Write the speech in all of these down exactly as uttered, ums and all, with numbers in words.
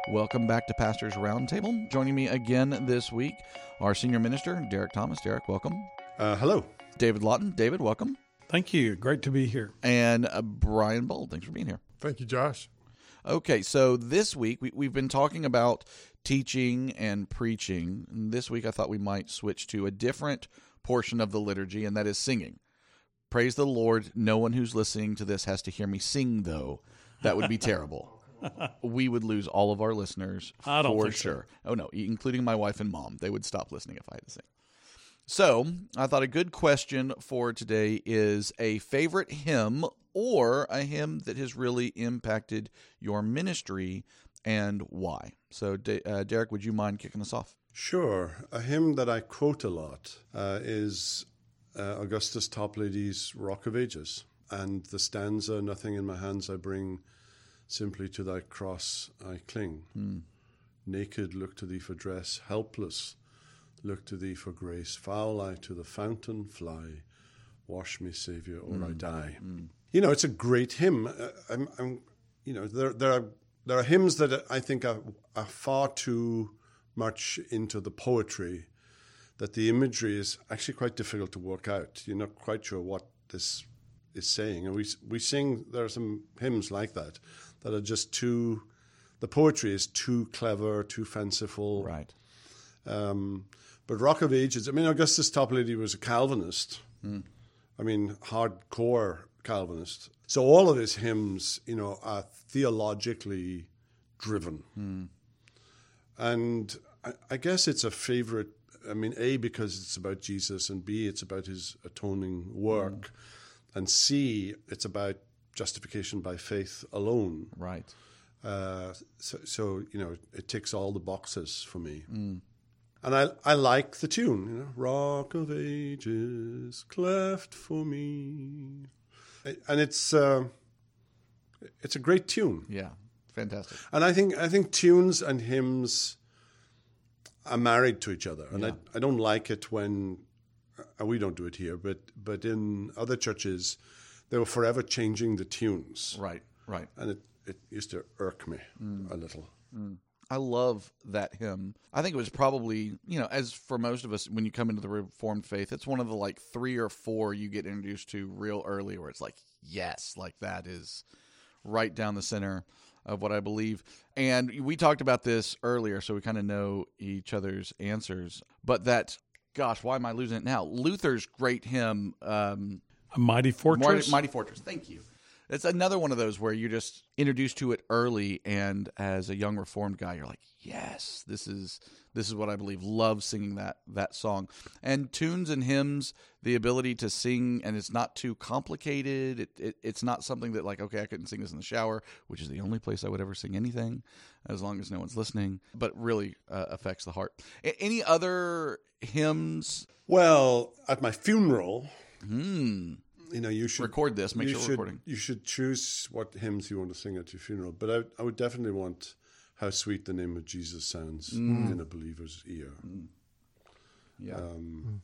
Welcome back to Pastor's Roundtable. Joining me again this week, our senior minister, Derek Thomas. Derek, welcome. Uh, hello. David Lawton. David, welcome. Thank you. Great to be here. And uh, Brian Bold. Thanks for being here. Thank you, Josh. Okay, so this week we, we've been talking about teaching and preaching. And this week I thought we might switch to a different portion of the liturgy, and that is singing. Praise the Lord. No one who's listening to this has to hear me sing, though. That would be terrible. We would lose all of our listeners I don't for think sure. so. Oh, no, including my wife and mom. They would stop listening if I had to sing. So I thought a good question for today is a favorite hymn or a hymn that has really impacted your ministry and why. So, uh, Derek, would you mind kicking us off? Sure. A hymn that I quote a lot uh, is uh, Augustus Topladi's Rock of Ages. And the stanza, nothing in my hands I bring, simply to thy cross I cling. Hmm. Naked look to thee for dress, helpless look to thee for grace. Foul I to the fountain fly, wash me, Saviour, or Mm. I die. Mm. You know, it's a great hymn. Uh, I'm, I'm, you know, there, there are there are hymns that I think are, are far too much into the poetry, that the imagery is actually quite difficult to work out. You're not quite sure what this is saying, and we we sing. There are some hymns like that that are just too. The poetry is too clever, too fanciful. Right. Um, but Rock of Ages. I mean, Augustus Toplady was a Calvinist. Mm. I mean, hardcore Calvinist. So all of his hymns, you know, are theologically driven. Mm. And I, I guess it's a favorite. I mean, A, because it's about Jesus, and B, it's about his atoning work. Mm. And C, it's about justification by faith alone. Right. Uh, so, so, you know, it ticks all the boxes for me. Mm. And I I like the tune, you know, Rock of Ages, cleft for me. And it's uh, it's a great tune. Yeah, fantastic. And I think I think tunes and hymns are married to each other. And Yeah. I, I don't like it when, uh, we don't do it here, but but in other churches, they were forever changing the tunes. Right, right. And it, it used to irk me Mm. a little. Mm. I love that hymn. I think it was probably, you know, as for most of us, when you come into the Reformed faith, it's one of the like three or four you get introduced to real early where it's like, yes, like that is right down the center of what I believe. And we talked about this earlier, so we kind of know each other's answers. But that, gosh, why am I losing it now? Luther's great hymn, um, A Mighty Fortress. Mighty, Mighty Fortress. Thank you. It's another one of those where you're just introduced to it early, and as a young Reformed guy, you're like, yes, this is this is what I believe. Love singing that that song. And tunes and hymns, the ability to sing, and it's not too complicated. It, it It's not something that like, okay, I couldn't sing this in the shower, which is the only place I would ever sing anything, as long as no one's listening, but really uh, affects the heart. A- any other hymns? Well, at my funeral... Hmm. You know, you should record this. Make you sure we're should, recording. You should choose what hymns you want to sing at your funeral. But I, I would definitely want "How Sweet the Name of Jesus Sounds" Mm. in a believer's ear. Mm. Yeah, um,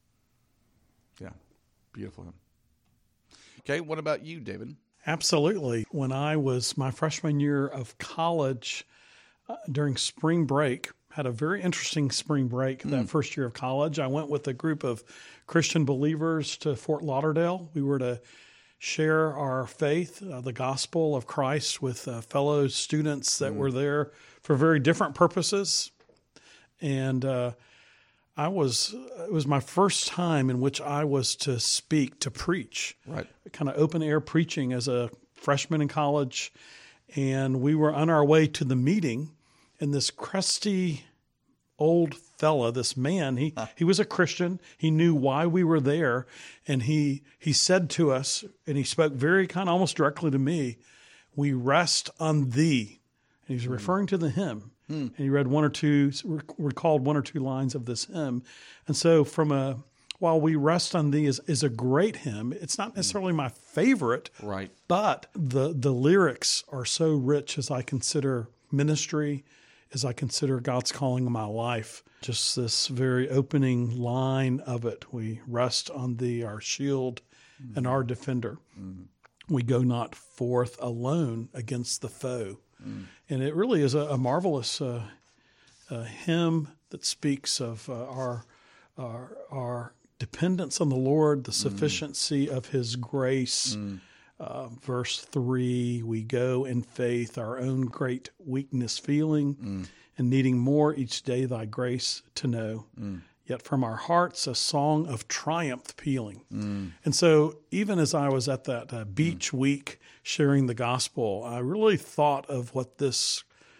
yeah, beautiful hymn. Okay, what about you, David? Absolutely. When I was my freshman year of college, uh, during spring break, had a very interesting spring break that Mm. first year of college. I went with a group of Christian believers to Fort Lauderdale. We were to share our faith, uh, the gospel of Christ, with uh, fellow students that Mm. were there for very different purposes. And uh, I was, it was my first time in which I was to speak, to preach, Right. kind of open air preaching as a freshman in college. And we were on our way to the meeting, and this crusty old fella, this man, he, he was a Christian. He knew why we were there. And he, he said to us, and he spoke very kind of almost directly to me, "We rest on thee." And he's referring to the hymn. Hmm. And he read one or two, recalled one or two lines of this hymn. And so from a, while "We Rest on Thee" is, is a great hymn, it's not necessarily my favorite, Right. but the, the lyrics are so rich as I consider ministry, as I consider God's calling in my life. Just this very opening line of it. "We rest on thee, our shield and our defender. Mm. We go not forth alone against the foe. Mm. And it really is a, a marvelous uh, uh, hymn that speaks of uh, our, our our dependence on the Lord, the sufficiency mm. of His grace. Mm. Uh, verse three, we go in faith, our own great weakness feeling, mm. and needing more each day thy grace to know. Mm. Yet from our hearts a song of triumph pealing. Mm. And so even as I was at that uh, beach mm. week sharing the gospel, I really thought of what this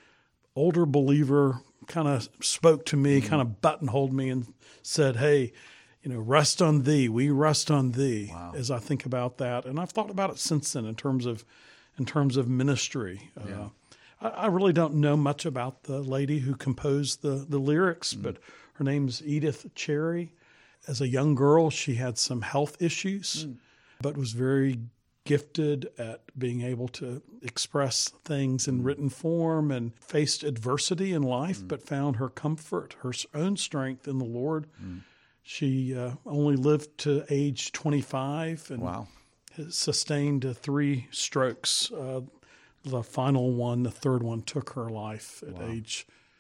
older believer kind of spoke to me, mm. kind of buttonholed me and said, hey, you know, rest on thee. We rest on thee. Wow. As I think about that. And I've thought about it since then in terms of in terms of ministry. Yeah. Uh, I, I really don't know much about the lady who composed the, the lyrics, mm. but her name's Edith Cherry. As a young girl, she had some health issues, mm. but was very gifted at being able to express things in mm. written form and faced adversity in life, mm. but found her comfort, her own strength in the Lord. Mm. She uh, only lived to age twenty-five and wow. sustained uh, three strokes. Uh, the final one, the third one, took her life at wow. age,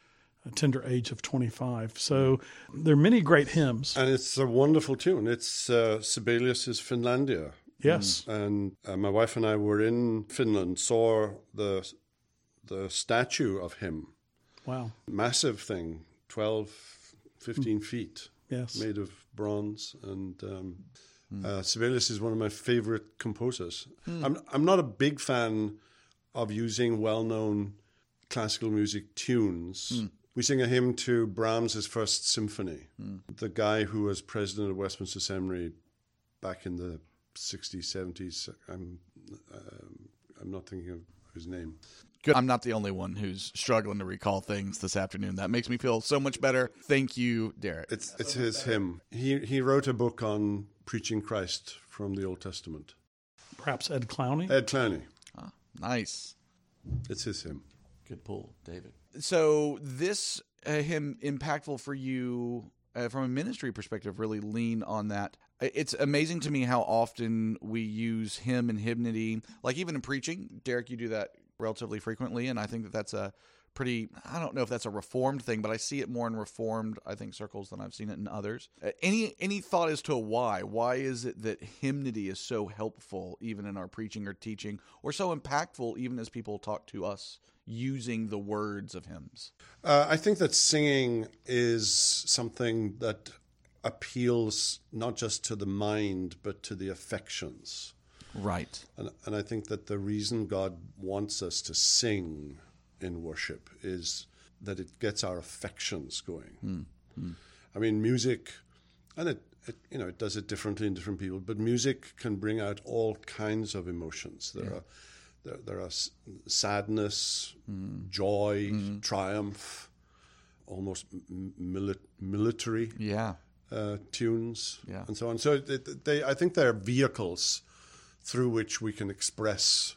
a tender age of twenty-five. So there are many great hymns. And it's a wonderful tune. It's uh, Sibelius's Finlandia. Yes. And uh, my wife and I were in Finland, saw the the statue of him. Wow. Massive thing, twelve, fifteen mm. feet. Yes. Made of bronze, and um, mm. uh, Sibelius is one of my favorite composers. Mm. I'm I'm not a big fan of using well-known classical music tunes. Mm. We sing a hymn to Brahms's First Symphony. Mm. The guy who was president of Westminster Seminary back in the sixties, seventies. I'm uh, I'm not thinking of his name. Good. I'm not the only one who's struggling to recall things this afternoon. That makes me feel so much better. Thank you, Derek. It's it's his hymn. He he wrote a book on preaching Christ from the Old Testament. Perhaps Ed Clowney? Ed Clowney. Ah, nice. It's his hymn. Good pull, David. So this uh, hymn impactful for you uh, from a ministry perspective, really lean on that. It's amazing to me how often we use hymn and hymnody, like even in preaching. Derek, you do that relatively frequently, and I think that that's a pretty, I don't know if that's a Reformed thing, but I see it more in Reformed, I think, circles than I've seen it in others. Uh, any any thought as to why? Why is it that hymnody is so helpful even in our preaching or teaching, or so impactful even as people talk to us using the words of hymns? Uh, I think that singing is something that appeals not just to the mind, but to the affections. Right. And, and I think that the reason God wants us to sing in worship is that it gets our affections going. Mm. Mm. I mean, music, and it, it, you know, it does it differently in different people, but music can bring out all kinds of emotions. There yeah. are there, there are sadness, mm. joy, mm. triumph, almost mili- military yeah. uh, tunes, yeah. and so on. So they, they, I think they're vehicles through which we can express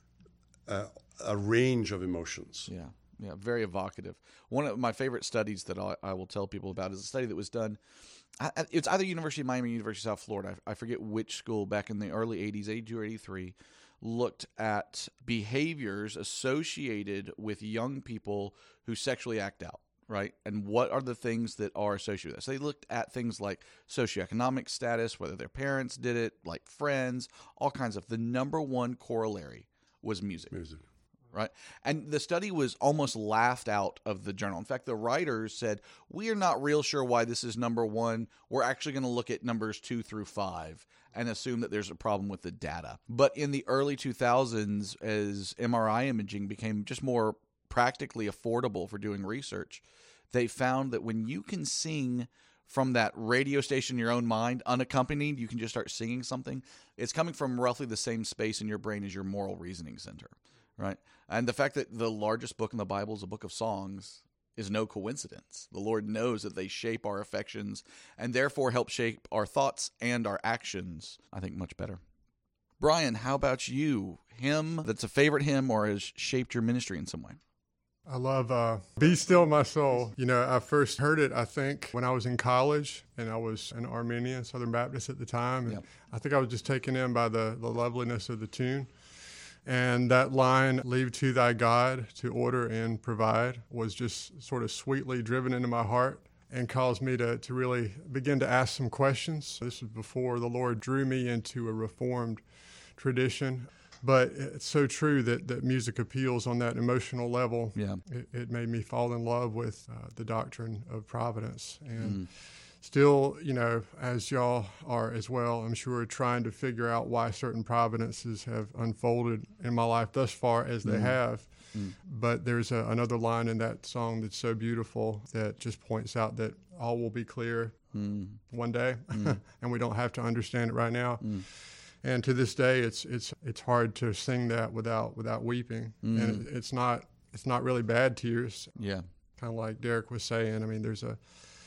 uh, a range of emotions. Yeah, yeah, very evocative. One of my favorite studies that I, I will tell people about is a study that was done. It's either University of Miami or University of South Florida. I, I forget which school back in the early eighties, eighty-two or eighty-three, looked at behaviors associated with young people who sexually act out. Right? And what are the things that are associated with that? So they looked at things like socioeconomic status, whether their parents did it, like friends, all kinds of. The number one corollary was music. Music. Right? And the study was almost laughed out of the journal. In fact, the writers said, we are not real sure why this is number one. We're actually going to look at numbers two through five and assume that there's a problem with the data. But in the early two thousands, as M R I imaging became just more practically affordable for doing research, they found that when you can sing from that radio station in your own mind, unaccompanied, you can just start singing something. It's coming from roughly the same space in your brain as your moral reasoning center, right? And the fact that the largest book in the Bible is a book of songs is no coincidence. The Lord knows that they shape our affections and therefore help shape our thoughts and our actions, I think, much better. Brian, how about you? Hymn that's a favorite hymn or has shaped your ministry in some way? I love uh, Be Still My Soul. You know, I first heard it, I think, when I was in college, and I was an Armenian Southern Baptist at the time. And yep. I think I was just taken in by the, the loveliness of the tune. And that line, leave to thy God to order and provide, was just sort of sweetly driven into my heart and caused me to, to really begin to ask some questions. This was before the Lord drew me into a Reformed tradition. But it's so true that, that music appeals on that emotional level. Yeah. It, it made me fall in love with uh, the doctrine of providence. And Mm. still, you know, as y'all are as well, I'm sure, trying to figure out why certain providences have unfolded in my life thus far as they Mm. have. Mm. But there's a, another line in that song that's so beautiful that just points out that all will be clear Mm. one day, Mm. and we don't have to understand it right now. Mm. And to this day, it's it's it's hard to sing that without without weeping, Mm. and it, it's not it's not really bad tears. Yeah. Kind of like Derek was saying. I mean, there's a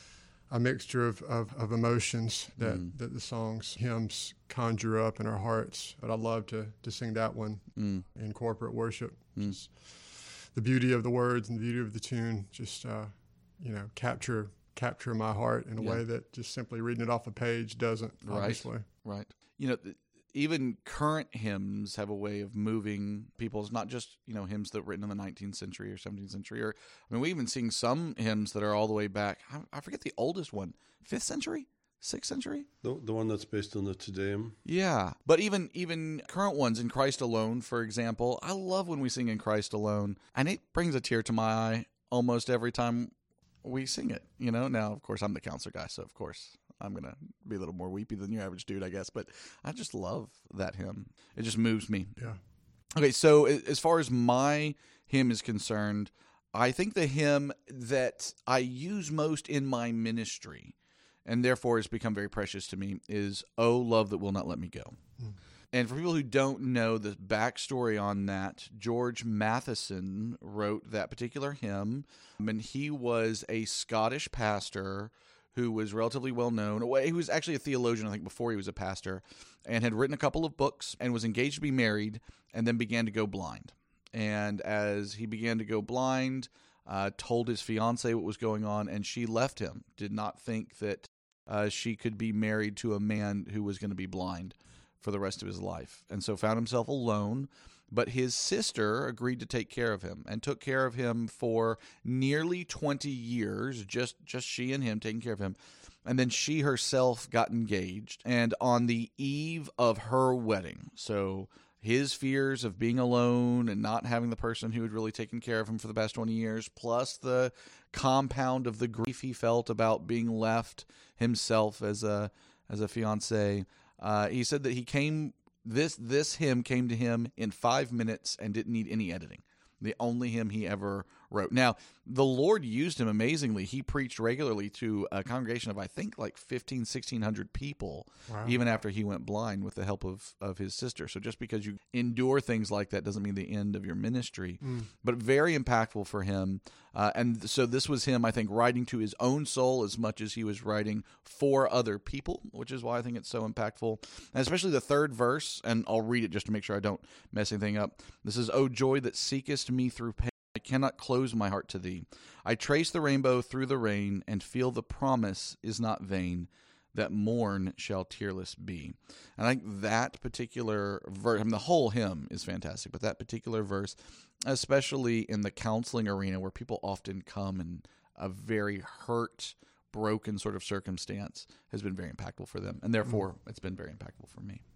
a mixture of, of, of emotions that, Mm. that the songs, hymns conjure up in our hearts. But I love to to sing that one Mm. in corporate worship. Mm. Just the beauty of the words and the beauty of the tune just uh, you know capture capture my heart in a Yeah. way that just simply reading it off a page doesn't. Right. Obviously, Right. You know, th- even current hymns have a way of moving people. It's not just, you know, hymns that were written in the nineteenth century or seventeenth century. Or, I mean, we even sing some hymns that are all the way back. I, I forget the oldest one. fifth century? sixth century? The, the one that's based on the Te Deum. Yeah. But even even current ones, In Christ Alone, for example, I love when we sing In Christ Alone. And it brings a tear to my eye almost every time we sing it. You know, now, of course, I'm the counselor guy, so of course I'm going to be a little more weepy than your average dude, I guess. But I just love that hymn. It just moves me. yeah. Okay, so a- as far as my hymn is concerned, I think the hymn that I use most in my ministry, and therefore has become very precious to me, is "Oh, Love That Will Not Let Me Go." Mm. And for people who don't know the backstory on that, George Matheson wrote that particular hymn, and he was a Scottish pastor who was relatively well known. He was actually a theologian, I think, before he was a pastor, and had written a couple of books and was engaged to be married, and then began to go blind. And as he began to go blind, uh, told his fiancée what was going on, and she left him. Did not think that uh, she could be married to a man who was going to be blind for the rest of his life, and so found himself alone. But his sister agreed to take care of him and took care of him for nearly twenty years, just, just she and him taking care of him. And then she herself got engaged. And on the eve of her wedding, so his fears of being alone and not having the person who had really taken care of him for the past twenty years, plus the compound of the grief he felt about being left himself as a as a fiancé, uh, he said that he came... This this hymn came to him in five minutes and didn't need any editing. The only hymn he ever wrote. Now, the Lord used him amazingly. He preached regularly to a congregation of, I think, like fifteen, sixteen hundred people, Wow. even after he went blind with the help of, of his sister. So just because you endure things like that doesn't mean the end of your ministry. Mm. But very impactful for him. Uh, and so this was him, I think, writing to his own soul as much as he was writing for other people, which is why I think it's so impactful. And especially the third verse, and I'll read it just to make sure I don't mess anything up. This is, "O joy that seekest me through pain, I cannot close my heart to thee. I trace the rainbow through the rain, and feel the promise is not vain, that morn shall tearless be." And I think that particular verse, I mean, the whole hymn is fantastic, but that particular verse, especially in the counseling arena where people often come in a very hurt, broken sort of circumstance, has been very impactful for them. And therefore, mm. it's been very impactful for me.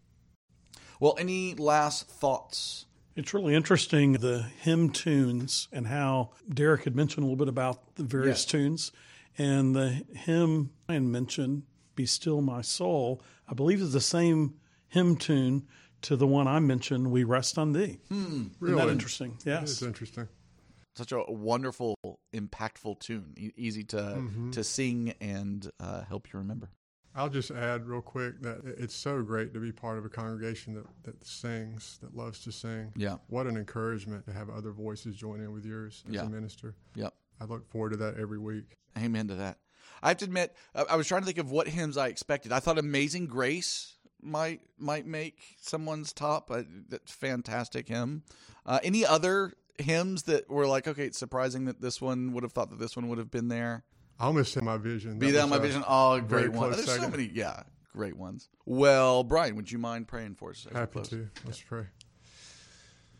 Well, any last thoughts? It's really interesting, the hymn tunes, and how Derek had mentioned a little bit about the various Yes. tunes. And the hymn I mentioned, "Be Still My Soul," I believe is the same hymn tune to the one I mentioned, "We Rest on Thee." Hmm. Really? Isn't that interesting? That Yes. is interesting. Such a wonderful, impactful tune, e- easy to Mhm. to sing and uh, help you remember. I'll just add real quick that it's so great to be part of a congregation that, that sings, that loves to sing. Yeah. What an encouragement to have other voices join in with yours as Yeah. a minister. Yep. I look forward to that every week. Amen to that. I have to admit, I I was trying to think of what hymns I expected. I thought "Amazing Grace" might might make someone's top. Uh, that's a fantastic hymn. Uh, any other hymns that were like, okay, it's surprising that this one would have thought that this one would have been there? I almost said My Vision. Be Thou was My a Vision. Oh, very great one. close There's so second. many, yeah, great ones. Well, Brian, would you mind praying for us? as we Happy close? to. Let's pray.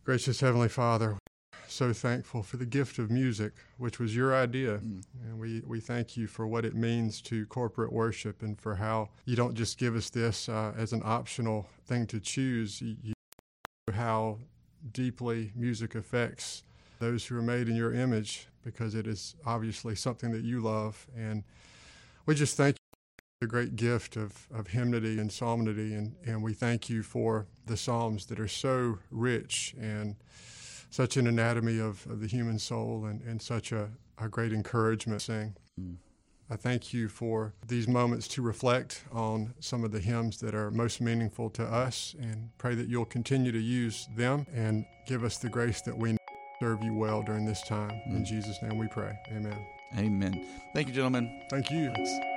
Gracious Heavenly Father, so thankful for the gift of music, which was your idea. Mm. And we, we thank you for what it means to corporate worship and for how you don't just give us this uh, as an optional thing to choose. You, you know how deeply music affects those who are made in your image, because it is obviously something that you love. And we just thank you for the great gift of, of hymnody and psalmody, and, and we thank you for the Psalms that are so rich and such an anatomy of, of the human soul, and, and such a, a great encouragement to sing. Mm. I thank you for these moments to reflect on some of the hymns that are most meaningful to us, and pray that you'll continue to use them and give us the grace that we serve you well during this time. Mm. In Jesus' name we pray. Amen. Amen. Thank you, gentlemen. Thank you. Thanks.